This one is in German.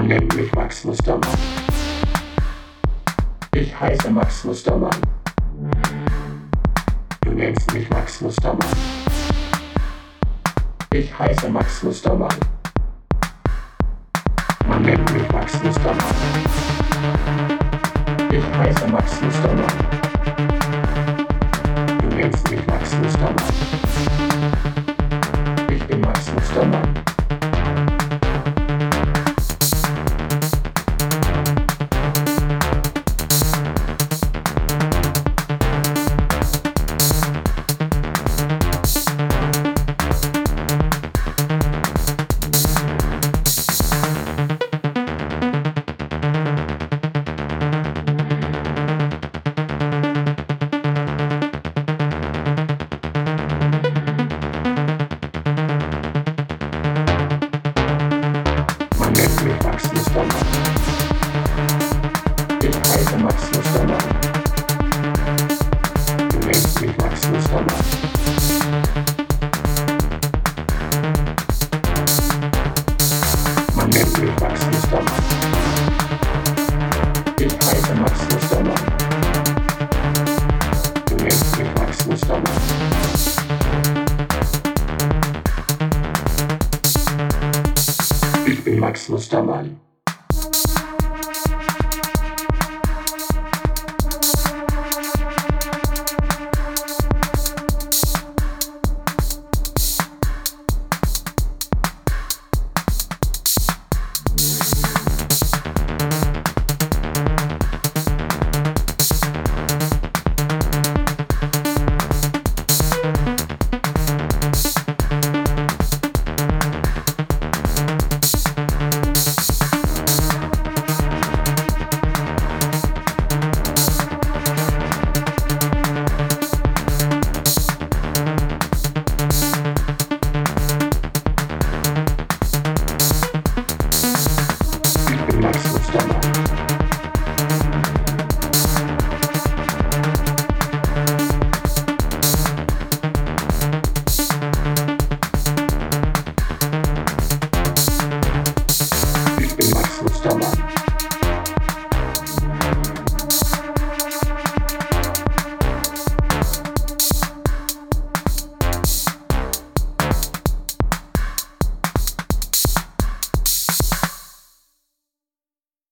Man nennt mich Max Mustermann. Ich heiße Max Mustermann. Du nennst mich Max Mustermann. Ich heiße Max Mustermann. Man nennt mich Max Mustermann. Ich heiße Max Mustermann. Du nennst mich Max Mustermann. Ich bin Max Mustermann. Max Mustermann. Ich heiße Max Mustermann. Du nennst mich Max Mustermann. Man nennt mich Max Mustermann. Ich heiße Max Mustermann. Du nennst mich Max Mustermann. Ich bin Max Mustermann.